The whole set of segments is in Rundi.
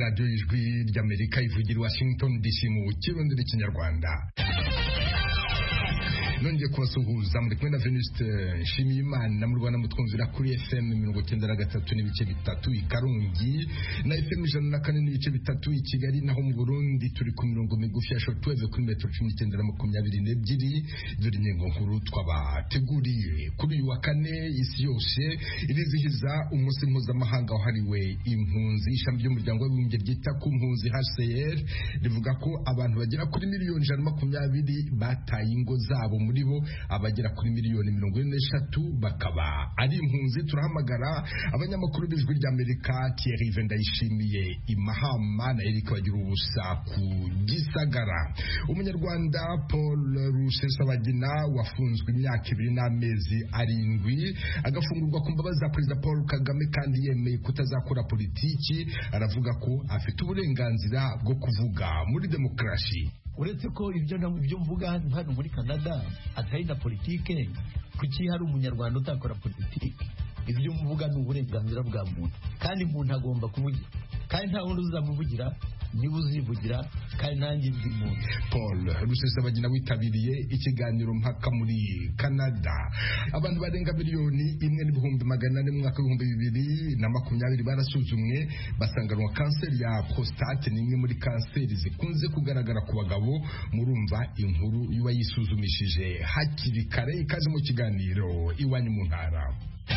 radiyo y'ijwi ry'Amerika ivugira i Washington DC mu kirundi n'ikinyarwanda. Nongeye kubasuhuza muri kumwe na Venuste Nshimiyimana mu Rwanda mutwumvira kuri FM 93 n'ibice bitatu i Karongi na FM 104 n'ibice bitatu i Kigali, naho mu Burundi turi ku mirongo migufi ya shortwave kuri metero 1922. Dore ingingo nkuru twabateguriye kuri uyu wa kane. Isi yose irizihiza umunsi mpuzamahanga wahariwe impunzi. Ishami ry'umuryango w'abibumbye ryita ku mpunzi HCR rivuga ko abantu bagera kuri miliyoni 120 bataye ingo zabo, muri bo abagera kuri miliyoni 43 bakaba ari impunzi. Turahamagara abanyamakuru b'ijwi ry'Amerika Thierry Vendayishimiye Imahama na Eric Bagira ubusa ku Gisagara. Umunyarwanda Paul Rusesabagina wafunzwe imyaka 2 n'amezi 7 agafungurwa ku mbabazi za Perezida Paul Kagame kandi yemeye kutazakora politiki. Aravuga ko afite uburenganzira bwo kuvuga muri demokarasi. Uretse ko ibyo mvuga hano muri Canada atari na politike, kuki hari umunyarwanda utakora politike? Ibyo mvuga ni uburenganzira bwa muntu, kandi umuntu agomba kuvugira, kandi nta wundi uzamuvugira, niba uzivugira, kandi nanjye ndi muntu. Paul Rusesabagina witabiriye ikiganiro mpaka muri Canada. Abantu barenga miliyoni 1.4 mu mwaka w'2020 barasuzumwe basanganwa kanseri ya prostate, ni imwe muri kanseri zikunze kugaragara ku bagabo. Murumva inkuru y'uwayisuzumishije hakiri kare. Ikaze mu kiganiro iwanyu mu ntara.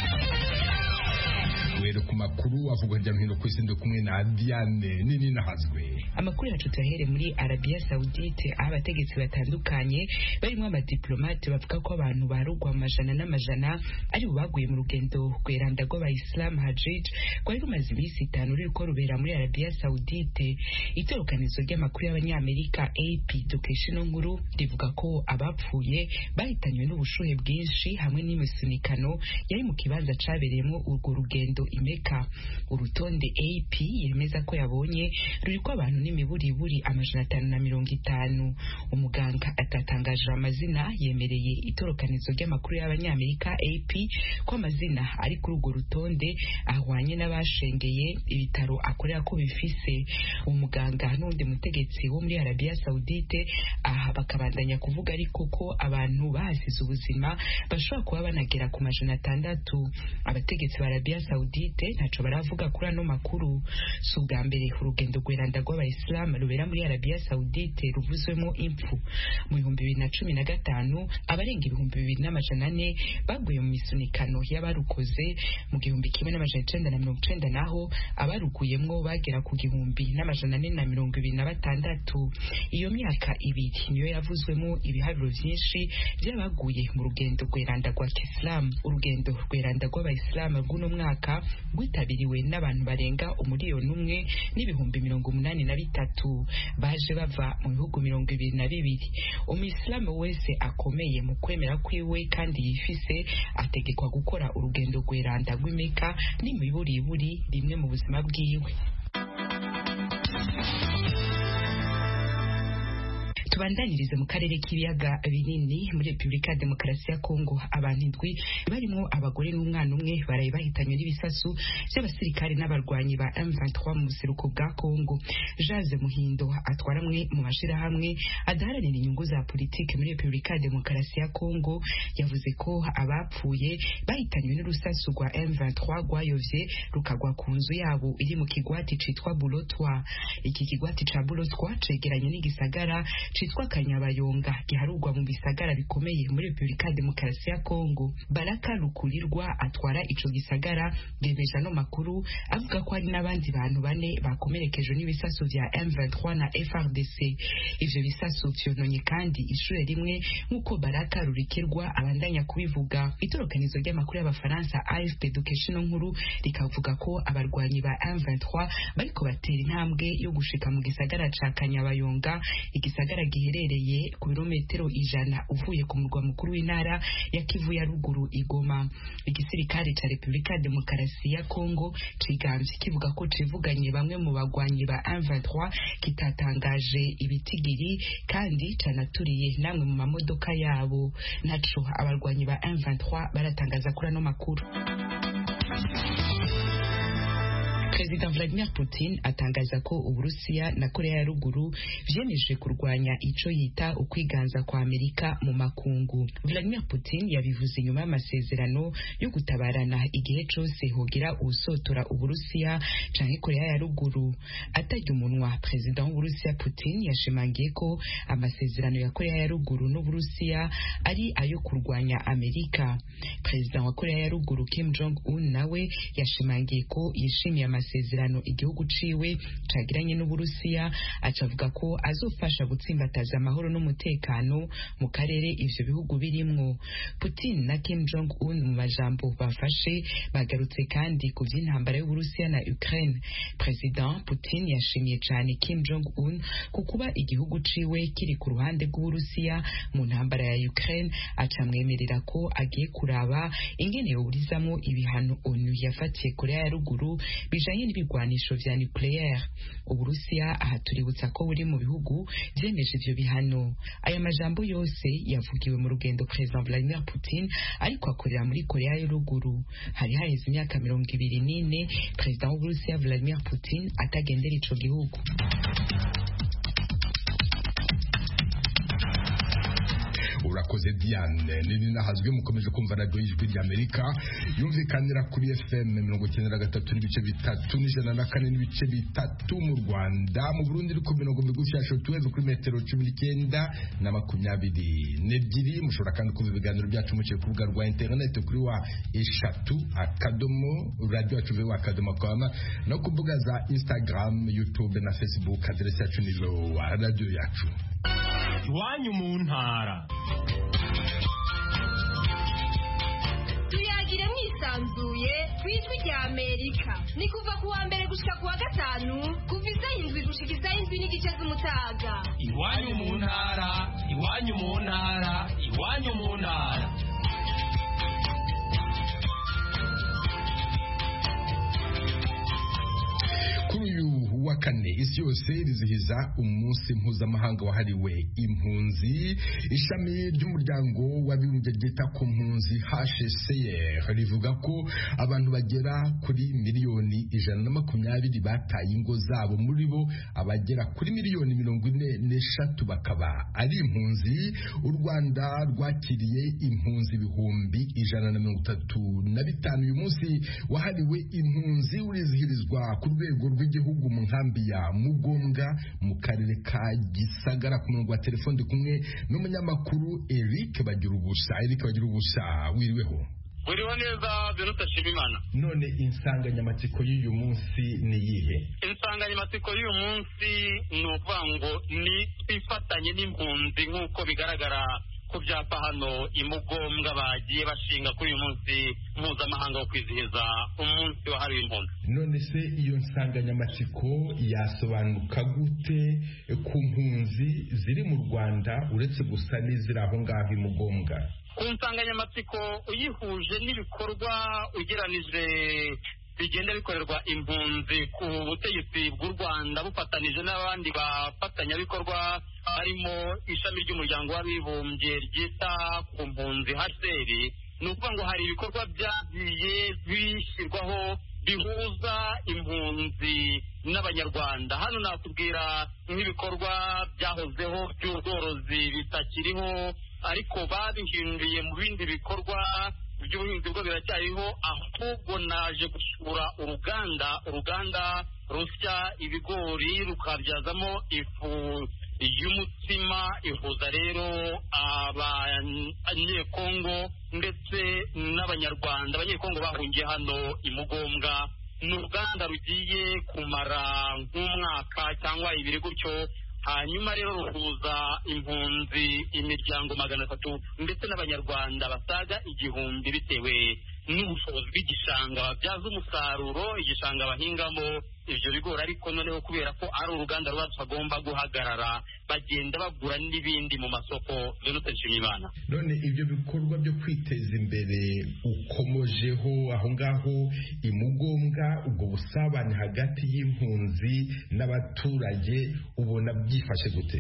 Wero ku makuru avugwa hirya no hino ku isi, ndo kumwe na Diane nini nahazwe. Amakuru yacu tuyahere muri Arabia Saudite, aho abategetsi batandukanye barimo abadiplomate bavuga ko abantu barugwa amajana n'amajana ari baguye mu rugendo rweranda rw'abayisilamu Hajj rwari rumaze iminsi 5 ruriko rubera muri Arabia Saudite. Itorokanizo ry'amakuru y'abanyamerika AP dukesha nkuru rivuga ko abapfuye bahitanywe n'ubushuhe bwinshi hamwe n'imisunikano yari mu kibanza cabereyemo urwo rugendo Imeka. Urutonde AP yemeza ko yabonye ruriko abantu n'imiburiburi amajana 550. Umuganga atatangaje amazina yemereye itorokanizo ry'amakuru y'abanyamerika AP ko amazina ari kuri urwo rutonde ahwanye n'abashengeye ibitaro akorera ko bifise. Umuganga n'undi mutegetsi wo muri Arabia Saudite aha bakabandanya kuvuga ariko ko abantu bahasize ubuzima bashobora kuba banagera ku majana 6. Abategetsi ba Arabia Saudite ntaco baravuga kuri ano makuru. Si ubwa mbere urugendo rweranda rw'abayisilamu rubera muri Arabia Saudite ruvuzwemo impfu. Mu 2015 abarenga 2,400 baguye mu misunikano y'abarukoze. Mu 1990 naho abaruguyemwo bagera ku 1,426. Iyo myaka ibiri niyo yavuzwemo ibiharuro vyinshi by'abaguye mu rugendo rweranda rwa Islam. Urugendo rweranda rw'abayisilamu rw'uno mwaka rwitabiriwe n'abantu barenga 1,083,000 baje bava mu bihugu 22. Umuyisilamu wese akomeye mu kwemera kwiwe kandi yifise ategekwa gukora urugendo rweranda rw'Imeka n'imiburiburi rimwe mu buzima bwiwe. Tubandanirize mu karere k'ibiyaga binini muri Republika ya Demokarasi ya Kongo. Abantu 7 barimo abagore n'umwana umwe baraye bahitanywe n'ibisasu by'abasirikare n'abarwanyi ba M23 mu buseruko bwa Kongo. Jaze Muhindo atwaramwe mu mashirahamwe adaharanira inyungu za politike muri Republika ya Demokarasi ya Kongo yavuze ko abapfuye bahitanywe n'urusasu rwa M23 rwayovye rukagwa ku nzu yabo iri mu kigwati citwa Bulotwa. Iki kigwati ca Bulotwa cegeranye n'igisagara citwa Kanyabayonga giharurwa mu bisagara bikomeye muri Republika ya Demokarasi ya Kongo. Baraka Rukurirwa atwara ico gisagara yemeje no makuru avuga ko hari n'abandi bantu 4 bakomerekejwe n'ibisasu vya M23 na FRDC. Ivyo bisasu vyononye kandi ishure rimwe nkuko Baraka Rurikirwa abandanya kubivuga. Itorokanizo ry'amakuru y'abafaransa AFP dukesha nkuru rikavuga ko abarwanyi ba M23 bariko batera intambwe yo gushika mu gisagara ca Kanyabayonga, igisagara giherereye ku birometero 100 uvuye ku murwa mukuru w'intara ya Kivu ya ruguru Igoma. Igisirikare ca Republika ya Demokarasi ya Kongo ciganze kivuga ko civuganye bamwe mu bagwanyi ba M23 kitatangaje ibitigiri kandi canaturiye namwe mu mamodoka yabo. Naco abarwanyi ba M23 baratangaza kuri ano makuru. Perezida Vladimir Putin atangaza ko Uburusiya na Korea ya Ruguru vyemeje kurwanya ico yita ukwiganza kwa Amerika mu makungu. Vladimir Putin yabivuze inyuma y'amasezerano yo gutabarana igihe cose hogira usotora Uburusiya canke Korea ya Ruguru. Atarya umunwa, Perezida w'Uburusiya Putin yashimangiye ko amasezerano ya Korea ya Ruguru n'Uburusiya ari ayo kurwanya Amerika. Perezida wa Korea ya Ruguru Kim Jong-un nawe yashimangiye ko yishimiye amasezerano igihugu ciwe cagiranye n'Uburusiya, acavuga ko azofasha gutsimbataza amahoro n'umutekano mu karere ivyo bihugu birimwo. Putin na Kim Jong-un mu majambo bafashe bagarutse kandi ku vy'intambara y'Uburusiya na Ukraine. President Putin yashimiye cane Kim Jong-un ku kuba igihugu ciwe kiri ku ruhande rw'Uburusiya mu ntambara ya Ukraine, acamwemerera ko agiye kuraba ingene yoburizamwo ibihano ONU yafatiye Korea ya Ruguru bijanye n'ibigwanisho vya nucleaire. Uburusiya aha tuributsa ko buri mu bihugu vyemeje ivyo bihano. Aya majambo yose yavugiwe mu rugendo President Vladimir Putin ariko akorera muri Korea ya Ruguru. Hari haheze imyaka 24 President w'Uburusiya Vladimir Putin atagendera ico gihugu. Urakoze Diane. Nini nahazwe mukomeje kumva radio y'ijwi ry'Amerika yumvikanira kuri FM 93 n'ibice bitatu n'ijana na kane n'ibice bitatu mu Rwanda, mu Burundi riko mirongo migufi ya shortwave kuri metero 19 na 22. Mushobora kandi kumva ibiganiro byacu muciye ku rubuga rwa internet kuri wa eshatu akadomo radio yacu wa akadomo kwama no ku mbuga za Instagram, YouTube na Facebook. Adresse yacu ni radio yacu. Iwanyu mu ntara. Tuyagire mwisanzuye kwijwi rya Amerika. Ni kuva kuwa mbere gushika kuwa gatanu kuva izayindwi gushika izayindwi n'igice z'umutaga. Iwanyu mu ntara, iwanyu mu ntara, iwanyu mu ntara. Wa kane isi yose rizihiza umunsi mpuzamahanga wahariwe impunzi. Ishami ry'umuryango w'abibumbye ryita ku mpunzi HCR rivuga ko abantu bagera kuri miliyoni 120 bataye ingo zabo, muri bo abagera kuri miliyoni 43 bakaba ari impunzi. U Rwanda rwakiriye impunzi ibihumbi 135. Uyu munsi wahariwe impunzi urizihirizwa ku rwego rw'igihugu mu nkambi ya Mugombwa mu karere ka Gisagara. Ku murongo wa telefone kumwe n'umunyamakuru Eric Bagirubusa. Wiriweho? Wiriwe neza Venuste Nshimiyimana. None insanganyamatsiko y'uyu munsi ni yihe? Insanganyamatsiko y'uyu munsi ni ukuvuga ngo ni twifatanye n'impunzi nk'uko bigaragara ku byapa hano i Mugombwa bagiye bashinga kuri uyu munsi mpuzamahanga wo kwizihiza umunsi wahariwe impunzi. None se iyo nsanganyamatsiko yasobanuka gute ku mpunzi ziri mu Rwanda uretse gusa n'iziri aho ngaho i Mugombwa? Ku nsanganyamatsiko uyihuje n'ibikorwa ugeranije bigenda bikorerwa impunzi ku butegetsi bw'u Rwanda bufatanije n'abandi bafatanyabikorwa harimo ishami ry'umuryango w'abibumbye ryita ku mpunzi HCR. Ni ukuvuga ngo hari ibikorwa byagiye bishyirwaho bihuza impunzi n'abanyarwanda. Hano nakubwira nk'ibikorwa byahozeho by'ubworozi bitakiriho ariko babihinduye mu bindi bikorwa by'ubuhinzi bwo biracyariho, ahubwo naje gusura uruganda rusya ibigori rukabyazamo ifu y'umutsima. Ihuza rero abanyekongo ndetse n'abanyarwanda. Abanyekongo bahungiye hano i Mugombwa. Ni uruganda rugiye kumara nk'umwaka cyangwa 2 gutyo. Hanyuma rero ruhuza impunzi imiryango 300 ndetse n'abanyarwanda basaga 1000 bitewe n'ubushobozi bw'igishanga babyaza umusaruro igishanga bahingamo ivyo bigori. Ariko noneho kubera ko ari uruganda rwacu agomba guhagarara bagenda bagura n'ibindi mu masoko. Venuste Nshimiyimana. None ibyo bikorwa byo kwiteza imbere ukomojeho aho ngaho i Mugombwa, ubwo busabane hagati y'impunzi n'abaturage ubona byifashe gute?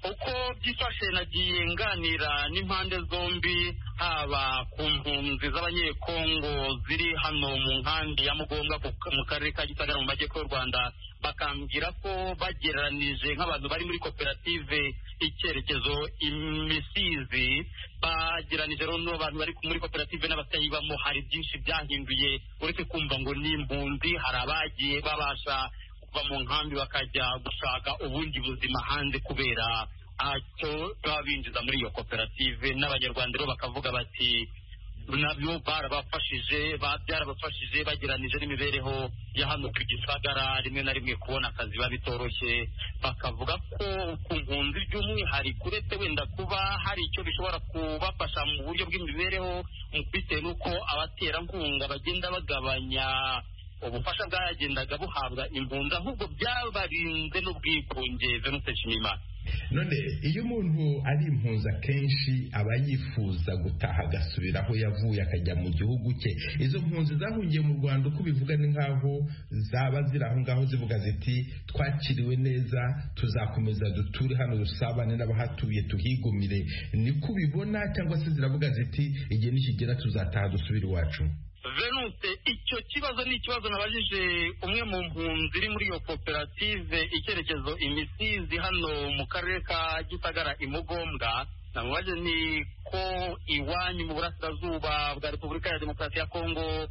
uko byifashe nagiye nganira n'impande zombi, haba ku mpunzi z'abanyekongo ziri hano mu nkambi ya Mugombwa mu karere ka Gisagara mu majyepfo y'u Rwanda, bakambwira ko bagereranije nk'abantu bari muri koperative icyerekezo Imisizi, bagereranije rero n'abantu bari muri koperative n'abatayibamo, hari byinshi byahinduye. Uretse kumva ngo ni impunzi, hari abagiye babasha kuva mu nkambi bakajya gushaka ubundi buzima hanze kubera icyo baba binjiza muri iyo koperative. N'abanyarwanda rero bakavuga bati nabyo byarabafashije bageranije n'imibereho ya hano ku Gisagara, rimwe na rimwe kubona akazi biba bitoroshye. Bakavuga ko ku mpunzi by'umwihariko, uretse wenda kuba hari icyo bishobora kubafasha mu buryo bw'imibereho, bitewe n'uko abaterankunga bagenda bagabanya ubufasha bwagendaga buhabwa impunzi, ahubwo byabarinze n'ubwikunge. Venuste Nshimiyimana, none iyo umuntu ari impunzi akenshi aba yifuza gutaha agasubira aho yavuye akajya mu gihugu cye. Izo mpunzi zahungiye mu Rwanda uko bivuga ni nk'aho zaba ziri aho ngaho zivuga ziti twakiriwe neza, tuzakomeza duture hano dusabane n'abahatuye tuhigumire. Niko ubibona cyangwa se ziravuga ziti igihe nikigera tuzataha dusubire iwacu? Venuste, icyo kibazo ni ikibazo nabajije umwe mu mpunzi iri muri iyo koperative icyerekezo Imisizi hano mu karere ka Gisagara i Mugombwa. Namubaje ni ko iwanyu mu burasirazuba bwa Repubulika ya Demokarasi ya Kongo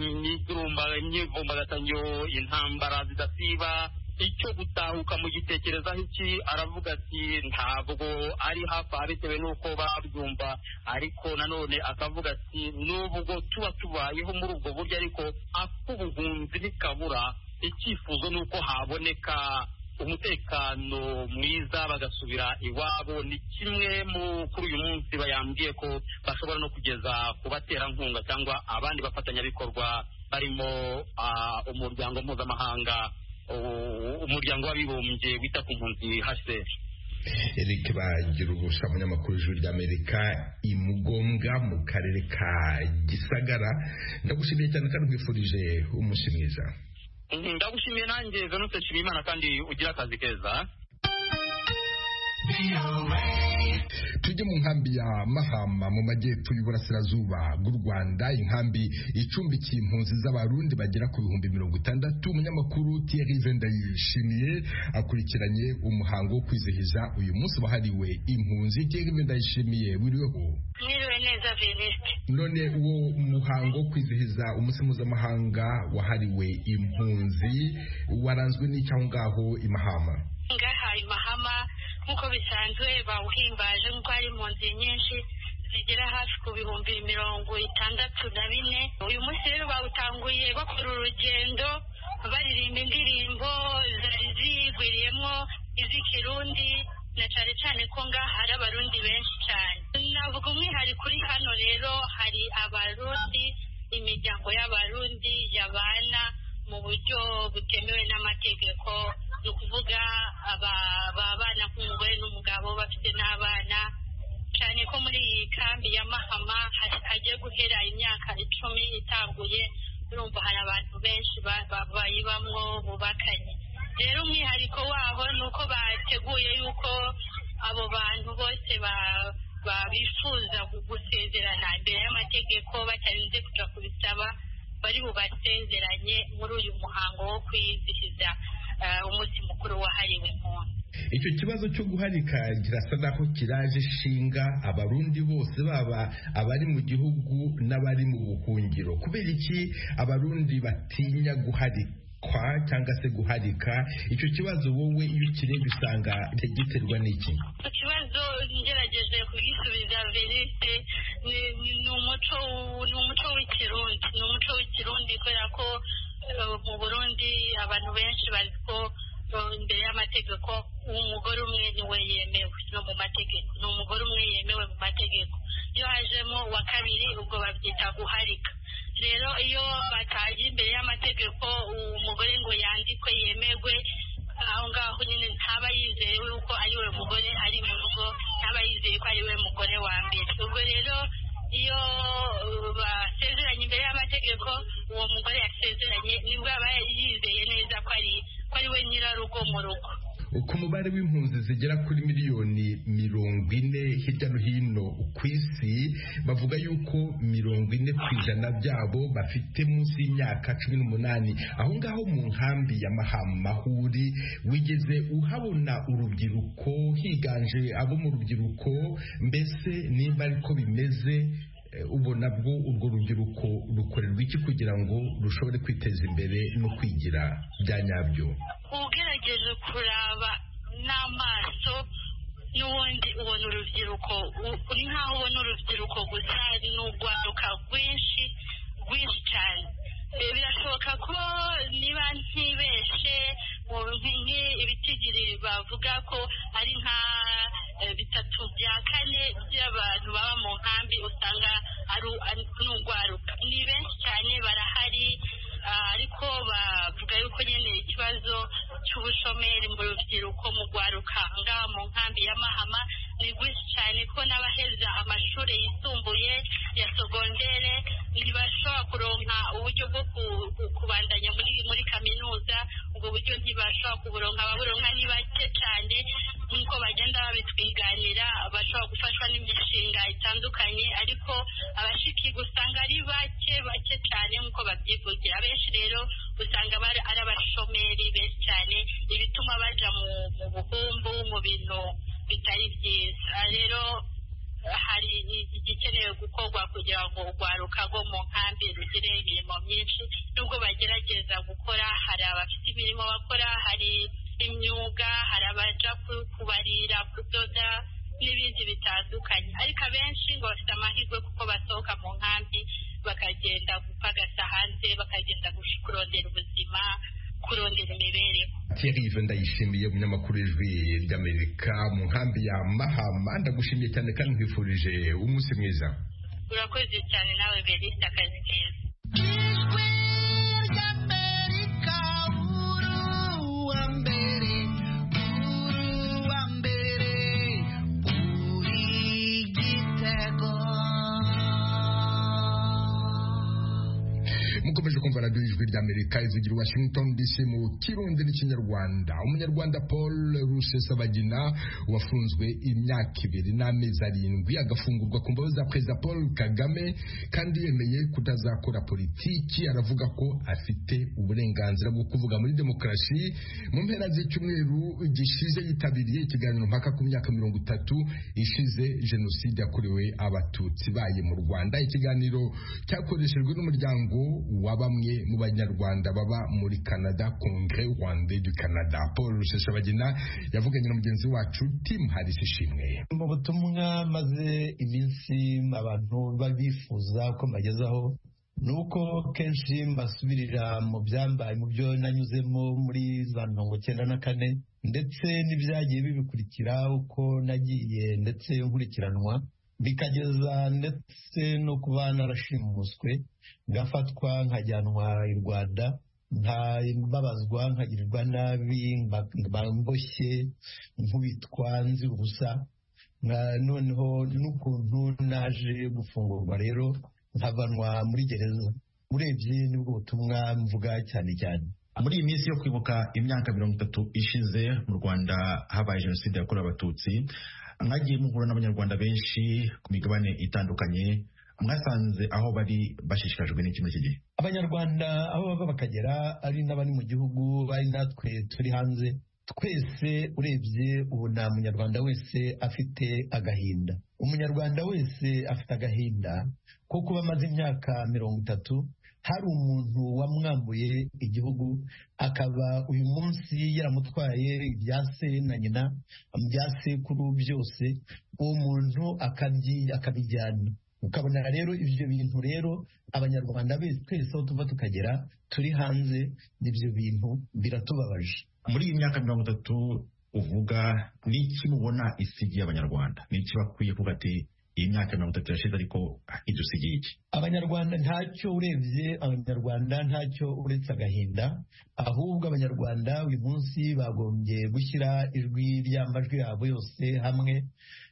imyivumbagatanyo, intambara zidasiba, icyo gutahuka mu gitekerezaho iki? Aravuga ati ntabwo ari hafi aha bitewe n'uko babyumva, ariko nanone akavuga ati nubwo tuba tubayeho muri ubwo buryo, ariko ak'ubuhunzi ntikabura. Icyifuzo ni uko haboneka umutekano mwiza bagasubira iwabo. Ni kimwe kuri uyu munsi bayambwiye ko bashobora no kugeza ku baterankunga cyangwa abandi bafatanyabikorwa barimo umuryango mpuzamahanga, umuryango w'abibumbye wita ku mpunzi HCR. Eric Bagiruwubusa, umunyamakuru w'Ijwi ry'Amerika i Mugombwa mu karere ka Gisagara, ndagushimiye cyane kandi nkwifurije umunsi mwiza. Ndagushimiye nanjye Venuste Nshimiyimana, kandi ugira akazi keza. Tujye mu nkambi ya Mahama mu majyepfo y'uburasirazuba bw'u Rwanda, inkambi icumbikiye impunzi z'abarundi bagera ku 60,000. Umunyamakuru Thierry Ndayishimiye akurikiranye umuhango wo kwizihiza uyu munsi wahariwe impunzi. Thierry Ndayishimiye, wiriweho? Mwiriwe neza Venuste. None uwo muhango wo kwizihiza umunsi mpuzamahanga wahariwe impunzi waranzwe n'icyo aho ngaho i Mahama? Ngaha i Mahama nk'uko bisanzwe bawuhimbaje nk'uko hari impunzi nyinshi zigera hafi ku 64,000. Uyu munsi rero bawutanguye bakora urugendo baririmba indirimbo zari zigwiriyemo iz'ikirundi, na cyane cyane ko ngaha hari abarundi benshi cyane. Navuga umwihariko kuri hano rero, hari abarundi, imiryango y'abarundi yabana mu buryo butemewe n'amategeko, ni ukuvuga ababana nk'umugore n'umugabo bafite n'abana, cyane ko muri iyi kambi ya Mahama hagiye guhera imyaka 10 itanguye. Urumva hari abantu benshi bayibamwo bubakanye. Rero umwihariko wabo ni uko bateguye yuko abo bantu bose bifuza gusezerana imbere y'amategeko batarinze kujya kubisaba, bari bubasezeranye muri uyu muhango wo kwizihiza umunsi mukuru wahariwe impunzi. Icyo kibazo cyo guharika kirasa naho kiraje shinga abarundi bose, baba abari mu gihugu n'abari mu buhungiro. Kubera iki abarundi batinya guharikwa cyangwa se guharika? Icyo kibazo wowe iyo ukireba usanga giterwa n'iki? Icyo kibazo ngerageje kugisubiza Venuste, ni umuco w'ikirundi, kubera ko mu Burundi abantu benshi bazi ko imbere y'amategeko umugore umwe niwe yemewe no mu mategeko, ni umugore umwe yemewe mu mategeko. Iyo hajemo wa kabiri ubwo babyita guharika. Rero iyo bataje imbere y'amategeko umugore ngo yandikwe yemerwe, aho ngaho nyine ntaba yizeye yuko ari we mugore ari mu rugo, ntaba yizeye ko ari we mugore wa mbere. Ubwo rero iyo basezeranye imbere y'amategeko, uwo mugore yasezeranye nibwo aba yizeye neza ko ari we nyirarugo mu rugo. ku mubare w'impunzi zigera kuri miliyoni 40 hirya no hino ku isi, bavuga yuko 40% byabo bafite munsi y'imyaka 18. aho ngaho mu nkambi ya Mahuri wigeze uhabona urubyiruko, higanje abo mu rubyiruko, mbese nimba ariko bimeze ubona bwo urwo rubyiruko rukorerwa iki kugira ngo rushobore kwiteza imbere no kwigira bya nyabyo? Ugerageje kuraba n'amaso n'ubundi ubona urubyiruko, uri nkaho ubona urubyiruko gusa, n'urwaruka rwinshi cyane. Birashoboka ko niba ntibeshe ibitigiri bavuga ko ari nka 3/4 by'abantu baba mu nkambi usanga ari n'urwaruka. Ni benshi cyane barahari, ariko bavuga yuko nyine ikibazo cy'ubushomeri mu rubyiruko mu rwaruka ngaha mu nkambi ya Mahama ni rwinshi cyane, ko n'abaheza amashuri yisumbuye ya sogondere ntibashobora kuronka uburyo bwo kubandanya muri kaminuza. ubwo buryo ntibashobora kuburonka, ababuronka ni bake cyane, nk'uko bagenda babitwiganira. bashobora gufashwa n'imishinga itandukanye, ariko abashikirwa usanga ari bake cyane nk'uko babyivugira. Abenshi rero usanga ari abashomeri benshi cyane, ibituma baja mu buhumbu, mu bintu bitari byiza. Rero hari igikenewe gukorwa kugira ngo urwaruka rwo mu nkambi rugire imirimo myinshi. Nubwo bagerageza gukora, hari abafite imirimo bakora, hari imyuga, hari abaja kubarira, kudoda n'ibindi bitandukanye, ariko abenshi ngo bafite amahirwe kuko basohoka mu nkambi bakagenda gupagasa hanze, bakagenda kurondera ubuzima, kurondera imibereho. Thierry Ndayishimiye, umunyamakuru w'Ijwi ry'Amerika mu nkambi ya Mahama, ndagushimiye cyane kandi nkwifurije umunsi mwiza. Urakoze cyane nawe Belisa, akazi keza. Mukomeje kumva radio Ijwi ry'Amerika ivugira Washington DC mu Kirundi n'Ikinyarwanda. Umunyarwanda Paul Rusesabagina wafunzwe imyaka 2 n'amezi 7 agafungurwa ku mbabazi za Perezida Paul Kagame kandi yemeye kutazakora politiki. Aravuga ko afite uburenganzira bwo kuvuga muri demokarasi. Mu mpera z'icyumweru gishize yitabiriye ikiganiro mpaka ku myaka 30 ishize jenoside yakorewe abatutsi baye mu Rwanda. Ikiganiro cyakoreshejwe n'umuryango wa bamwe mu banyarwanda baba muri Canada, Congrès Rwandais du Canada. Paul Rusesabagina yavuganye na mugenzi wacu Tim Harris Ishimwe. Mu butumwa maze iminsi abantu babifuza ko mbagezaho, nuko kenshi mbasubirira mu byambaye, mu byo nanyuzemo muri za 1994, ndetse n'ibyagiye bibikurikira uko nagiye ndetse nkurikiranwa, bikageza ndetse no kuba narashimuswe, ngafatwa nkajyanwa i Rwanda, nkababazwa, nkagirirwa nabi, mboshye, nkubitwa, nzi ubusa. Noneho n'ukuntu naje gufungurwa rero nkavanwa muri gereza. Urebye nibwo butumwa mvuga cyane cyane. Muri iyi minsi yo kwibuka imyaka 30 ishize mu Rwanda habaye jenoside yakorewe abatutsi, mwagiye muhura n'abanyarwanda benshi ku migabane itandukanye, mwasanze aho bari bashishikajwe n'iki muri iki gihe? Abanyarwanda aho bava bakagera, ari n'abari mu gihugu, ari natwe turi hanze, twese urebye ubu nta munyarwanda wese afite agahinda. Umunyarwanda wese afite agahinda ko kuba amaze imyaka 30 hari umuntu wamwambuye igihugu, akaba uyu munsi yaramutwaye ibya se na nyina, bya sekuru byose, uwo muntu akabijyana. Ukabona rero ibyo bintu rero abanyarwanda twese aho tuva tukagera turi hanze, n'ibyo bintu biratubabaje. Muri iyi myaka 30 uvuga, n'iki mubona isigiye abanyarwanda? N'iki bakwiye kuvuga ati iyi myaka 30 yashize ariko idusigiye iki? Abanyarwanda ntacyo, urebye abanyarwanda ntacyo uretse agahinda. Ahubwo abanyarwanda uyu munsi bagombye gushyira ijwi ry'amajwi yabo yose hamwe,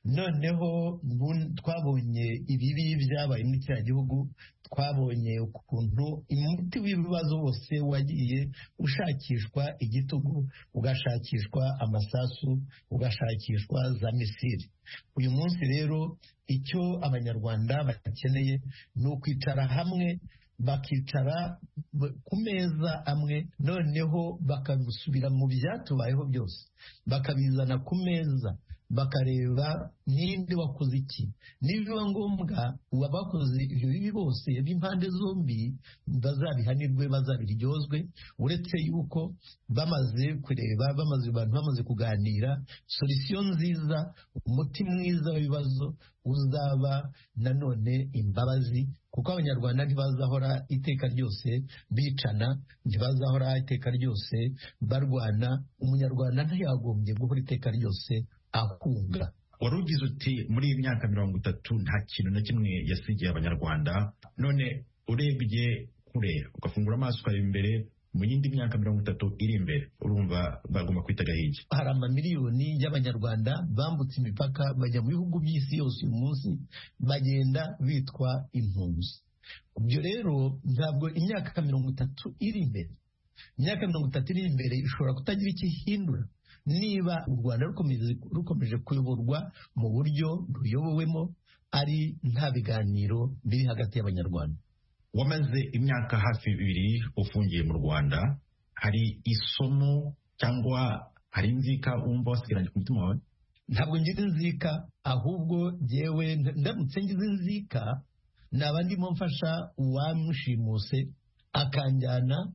noneho twabonye ibibi byabaye muri kiriya gihugu, twabonye ukuntu umuti w'ibibazo wose wagiye ushakishwa igitugu, ugashakishwa amasasu, ugashakishwa za misiri. Uyu munsi rero icyo abanyarwanda bakeneye ni ukwicara hamwe, bakicara ku meza amwe, noneho bakabisubira mu byatubayeho byose, bakabizana ku meza, bakareba ninde wakoze iki, nibiba ngombwa abakoze ibyo bibi bose b'impande zombi bazabihanirwe, bazabiryozwe, uretse yuko bamaze kureba, abantu bamaze kuganira solution nziza, umuti mwiza w'ibibazo uzaba nanone imbabazi, kuko abanyarwanda ntibazahora iteka ryose bicana, ntibazahora iteka ryose barwana. Umunyarwanda ntiyagombye guhora iteka ryose ahunga. Wari ugize uti muri iyi myaka 30 nta kintu na kimwe yasigiye abanyarwanda, none urebye kure ugafungura amaso ukareba imbere, mu yindi myaka 30 iri imbere urumva bagomba kwitega hiki? Hari amamiliyoni y'abanyarwanda bambutse imipaka bajya mu bihugu by'isi yose uyu munsi, bagenda bitwa impunzi. Ibyo rero ntabwo imyaka 30 iri imbere, imyaka 30 iri imbere ishobora kutagira icyo ihindura niba u Rwanda rukomeje kuyoborwa mu buryo ruyobowemo, ari nta biganiro biri hagati y'abanyarwanda. Wamaze imyaka hafi 2 ufungiye mu Rwanda, hari isomo cyangwa hari inzika wumva wasigaranye ku mutima wawe? Ntabwo ngira inzika, ahubwo jyewe ndamutse ngize inzika naba ndimo mfasha uwamushimuse akanjyana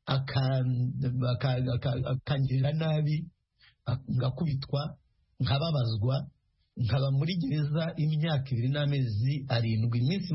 akangirira nabi, ngakubitwa, nkababazwa, nkaba muri gereza imyaka 2 n'amezi 7, iminsi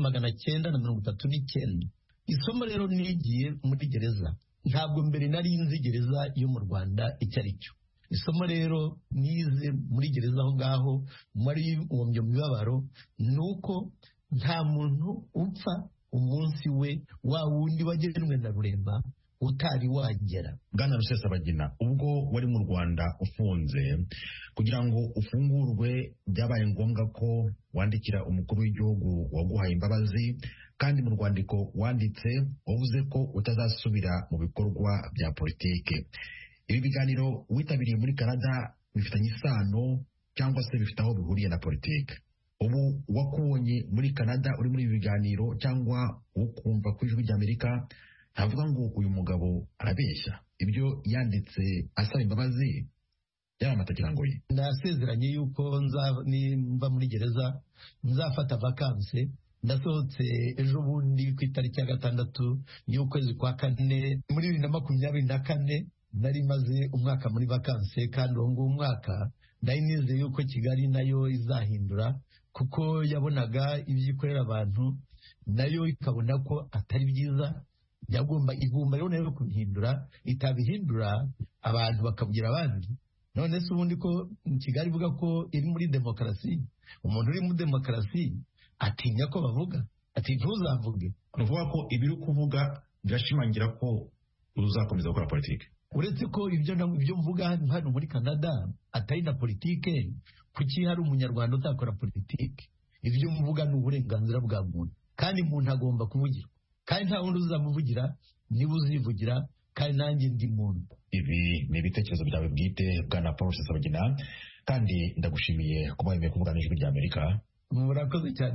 939. Isomo rero nigiye muri gereza, ntabwo mbere nari nzi gereza yo mu Rwanda icyo ari cyo. Isomo rero nize muri gereza aho ngaho muri uwo mibabaro, nuko nta muntu upfa umunsi we wa wundi wagenwe na Rurema utari wagera. Bwana Rusesabagina, ubwo wari mu Rwanda ufunze, kugira ngo ufungurwe byabaye ngombwa ko wandikira umukuru w'igihugu waguhaye imbabazi, kandi mu rwandiko wanditse wavuze ko utazasubira mu bikorwa bya politike. Ibi biganiro witabiriye muri Canada bifitanye isano cyangwa se bifite aho bihuriye na politike? Ubu wakubonye muri Canada uri muri ibi biganiro cyangwa ukumva ku ijwi ry'Amerika ntavuga ngo uyu mugabo arabeshya, ibyo yanditse asaba imbabazi yari amatagira ngo ye? Nasezeranye yuko nimba muri gereza nzafata vakanse. Ndasohotse ejo bundi ku itariki ya 6 y'ukwezi kwa 4 muri 2024. Nari maze umwaka muri vakanse, kandi uwo nguwo umwaka nari nizeye yuko Kigali nayo izahindura, kuko yabonaga ibyo ikorera abantu nayo ikabona ko atari byiza. Igomba rero nayo kubihindura, itabihindura abantu bakabugira abandi. None se ubundi ko Kigali ivuga ko iri muri demokarasi, umuntu uri muri demokarasi atinya ko bavuga, ati ntuzavuge. Uvuga ko ibiri kuvuga birashimangira ko uzakomeza gukora politike? Uretse ko ibyo mvuga hano muri Canada atari na politike, kuki hari umunyarwanda utakora politike? Ibyo mvuga ni uburenganzira bwa muntu, kandi umuntu agomba kuvugira, kandi nta wundi uzamuvugira, niba uzivugira, kandi nanjye ndi muntu. Ibi ni ibitekerezo byawe bwite, Bwana Paul Rusesabagina, kandi ndagushimiye kuba wemeye kuvugana n'ijwi ry'Amerika. Murakoze cyane.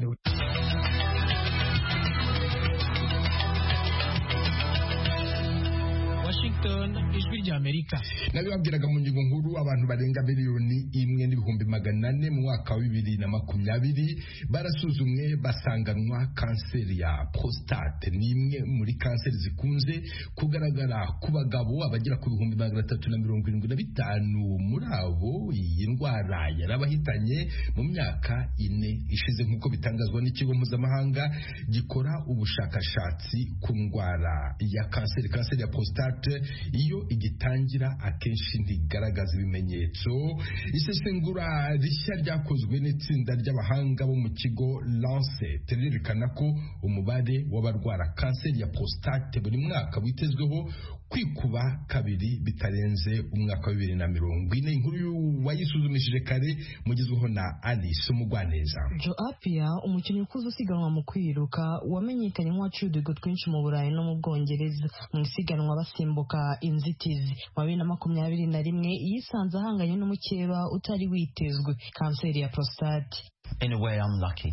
Washington, ijwi ry'Amerika. Nabibabwiraga mu ngingo nkuru, abantu barenga 1,400,000 mu mwaka wa 2020 barasuzumwe basanganwa kanseri ya prostate. Ni imwe muri kanseri zikunze kugaragara ku bagabo, abagera ku 375,000 muri abo iyi ndwara yarabahitanye mu myaka 4 ishize, nk'uko bitangazwa n'ikigo mpuzamahanga gikora ubushakashatsi ku ndwara ya kanseri ya prostate. Iyo igitangira akenshi ntigaragaza ibimenyetso. Isesengura rishya ryakozwe n'itsinda ry'abahanga bo mu kigo Lancet ryerekana ko umubare w'abarwara kanseri ya prostate buri mwaka witezweho kwikuba kabiri bitarenze umwaka wa 2040. Inkuru wayisuzumishije kare mugezweho na Alice Mugwaneza. Joe Appiah, umukinnyi ukuze usiganwa mu kwiruka wamenyekanye nk'uwaciye uduhigo twinshi mu Burayi no mu Bwongereza mu isiganwa basimbuka inzitizi. Mu 2021 yisanze ahanganye n'umukeba utari witezwe, kanseri ya prostate. In a way I'm lucky.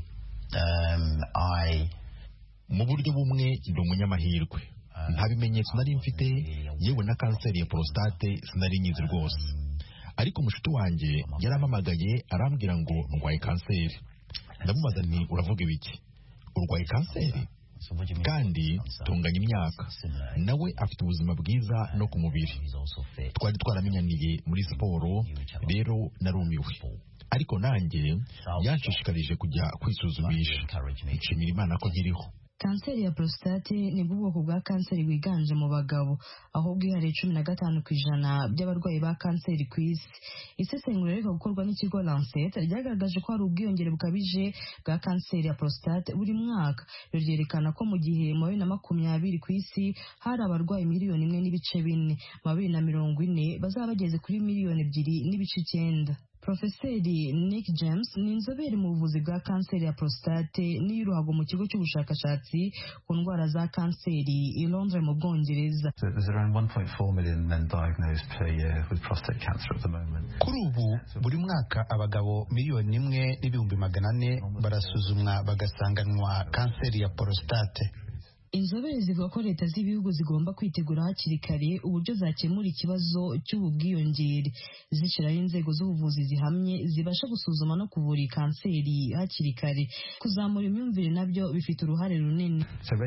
Mu buryo bumwe ndi umunyamahirwe. Nta bimenyetso nari mfite, yewe na kanseri ya prostate sinari nyizi rwose. Ariko mushiki wanjye yarampamagaye arambwira ngo ndwaye kanseri. Ndamubaza nti uravuga ibiki? Urwaye kanseri? Kandi tunganya imyaka. Nawe afite ubuzima bwiza no ku mubiri. Twari twaramenyaniye muri siporo, rero narumiwe. Ariko nanjye yanshishikarije kujya kwisuzumisha. Nshimira Imana ko nkiriho. Kanseri ya prostate ni bwoko bwa kanseri wiganje mu bagabo, aho bwihariye 15% by'abarwayi ba kanseri ku isi. Isesengura rero gukorwa n'ikigo Lancet ryagaragaje ko hari ubwiyongere bukabije bwa kanseri ya prostate buri mwaka. Ryerekana ko mu gihe mu 2020 ku isi hari abarwayi 1.4 mu 2040 bazaba bageze kuri 2.9. Profeseri Nick James ni inzobere mu buvuzi bwa kanseri ya prostate n'iy'uruhago mu kigo cy'ubushakashatsi ku ndwara za kanseri i Londres mu Bwongereza. Kuri ubu buri mwaka abagabo 1,400,000 barasuzumwa bagasanganwa kanseri ya prostate. Inzobere zivuga ko leta z'ibihugu zigomba kwitegura hakiri kare uburyo zakemura ikibazo cy'ubu bwiyongere, zishyiraho inzego z'ubuvuzi zihamye zibasha gusuzuma no kuvura kanseri hakiri kare. Kuzamura imyumvire nabyo bifite uruhare runini.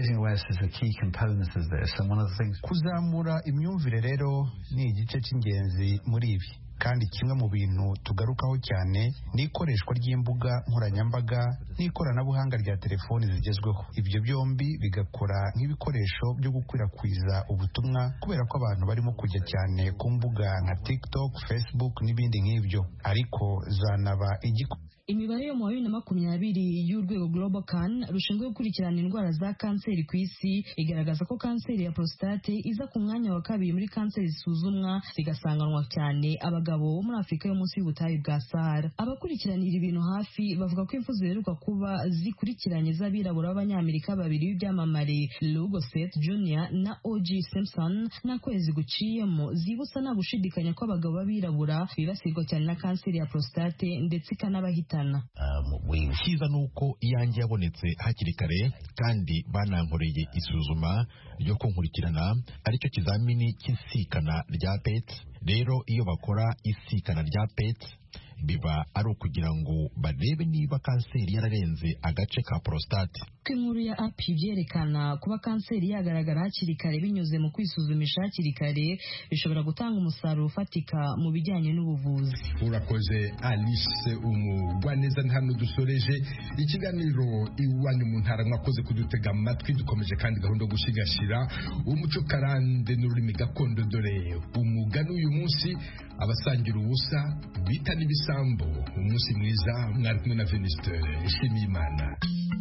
Kuzamura imyumvire rero ni igice cy'ingenzi muri ibi. Kandi kimwe mu bintu tugarukaho cyane ni ikoreshwa ry'imbuga nkoranyambaga n'ikoranabuhanga rya telefoni zigezweho. Ibyo byombi bigakora nk'ibikoresho byo gukwirakwiza ubutumwa, kubera ko abantu barimo kujya cyane ku mbuga nka TikTok, Facebook n'ibindi nk'ibyo. Ariko zanaba Imibare yo mu 2020 y'urwego Global Can rushinzwe gukurikirana indwara za kanseri ku isi igaragaza ko kanseri ya prostate iza ku mwanya wa kabiri muri kanseri zisuzumwa zigasanganwa cyane abagabo bo muri Afurika yo munsi y'ubutayu bwa Sahara. Abakurikiranira ibintu hafi bavuga ko impfu ziheruka kuba zikurikiranye z'abirabura b'Abanyamerika babiri b'ibyamamare Lou Gossett Jr. na O.J. Simpson n'akwezi guciyemo zibutsa nta gushidikanya ko abagabo b'abirabura bibasirwa cyane na kanseri ya prostate ndetse ikanabahita. Cyiza nuko iyanjye yabonetse hakiri kare kandi banankoreye isuzuma ryo kunkurikirana, aricyo kizamini cy'isikana rya PET. Rero iyo bakora isikana rya PET biba ari ukugira ngo barebe niba kanseri yararenze agace ka prostate. Inkuru ya Appiah byerekana kuba kanseri yagaragara hakiri kare binyuze mu kwisuzumisha hakiri kare bishobora gutanga umusaruro ufatika mu bijyanye n'ubuvuzi. Urakoze Alice Umugwaneza. Hano dusoreje ikiganiro iwanyu mu ntara. Mwakoze kudutega amatwi. Dukomeje kandi gahunda yo gushigashira umuco karande n'ururimi gakondo. Dore umugani uyu munsi, abasangira ubusa bita n'ibisambo. Umunsi mwiza. Mwari kumwe na Venuste Nshimiyimana.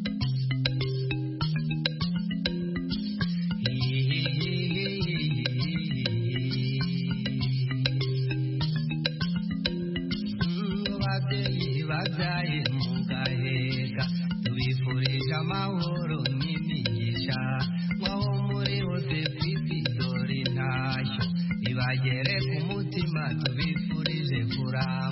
Babyaye mugaheka tubifurije amahoro n'imigisha, mwaho muri hose kwisi dore ntashyo ibagere ku mutima tubifurije kuramba.